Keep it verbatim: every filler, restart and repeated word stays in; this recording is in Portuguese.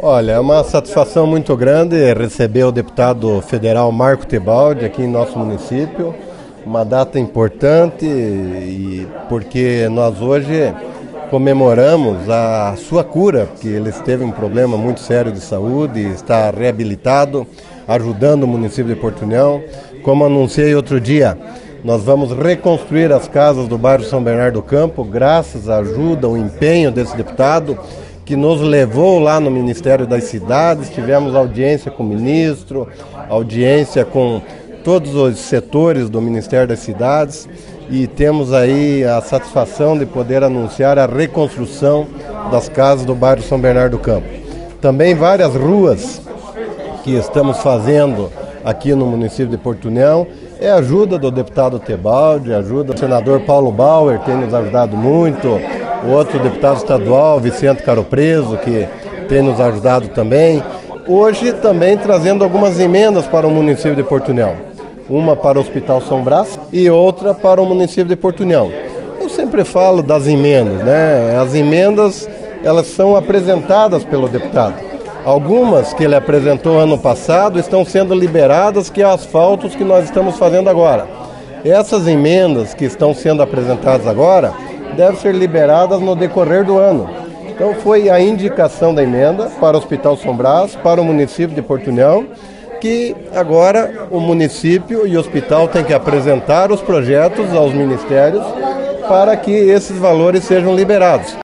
Olha, é uma satisfação muito grande receber o deputado federal Marco Tebaldi aqui em nosso município. Uma data importante e porque nós hoje comemoramos a sua cura, porque ele teve um problema muito sério de saúde, está reabilitado, ajudando o município de Porto União. Como anunciei outro dia, nós vamos reconstruir as casas do bairro São Bernardo do Campo, graças à ajuda, ao empenho desse deputado, que nos levou lá no Ministério das Cidades. Tivemos audiência com o ministro, audiência com todos os setores do Ministério das Cidades e temos aí a satisfação de poder anunciar a reconstrução das casas do bairro São Bernardo do Campo. Também várias ruas que estamos fazendo aqui no município de Porto União. É a ajuda do deputado Tebaldi, ajuda do senador Paulo Bauer, que tem nos ajudado muito, o outro deputado estadual, Vicente Caropreso, que tem nos ajudado também. Hoje também trazendo algumas emendas para o município de Porto União. Uma para o Hospital São Brás e outra para o município de Porto União. Eu sempre falo das emendas, né? As emendas, elas são apresentadas pelo deputado. Algumas que ele apresentou ano passado estão sendo liberadas, que é asfaltos que nós estamos fazendo agora. Essas emendas que estão sendo apresentadas agora devem ser liberadas no decorrer do ano. Então foi a indicação da emenda para o Hospital São Brás, para o município de Porto União, que agora o município e o hospital têm que apresentar os projetos aos ministérios para que esses valores sejam liberados.